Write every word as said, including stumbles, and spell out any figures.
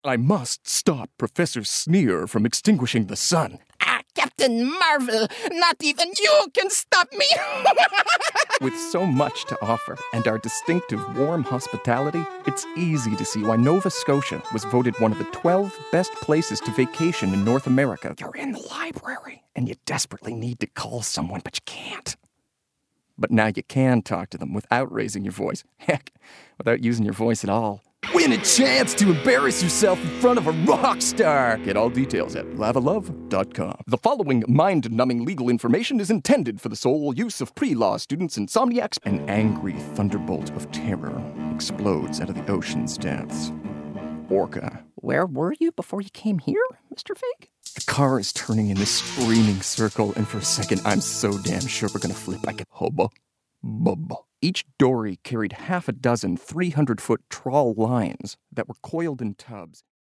I must stop Professor Sneer from extinguishing the sun. Ah, Captain Marvel, not even you can stop me! With so much to offer and our distinctive warm hospitality, it's easy to see why Nova Scotia was voted one of the twelve best places to vacation in North America. You're in the library, and you desperately need to call someone, but you can't. But now you can talk to them without raising your voice. Heck, without using your voice at all. Win a chance to embarrass yourself in front of a rock star. Get all details at lavalove dot com. The following mind-numbing legal information is intended for the sole use of pre-law students, insomniacs. An angry thunderbolt of terror explodes out of the ocean's depths. Orca. Where were you before you came here, Mister Fig? The car is turning in this screaming circle, and for a second, I'm so damn sure we're gonna flip like a hubba bubba. Each dory carried half a dozen three hundred foot trawl lines that were coiled in tubs.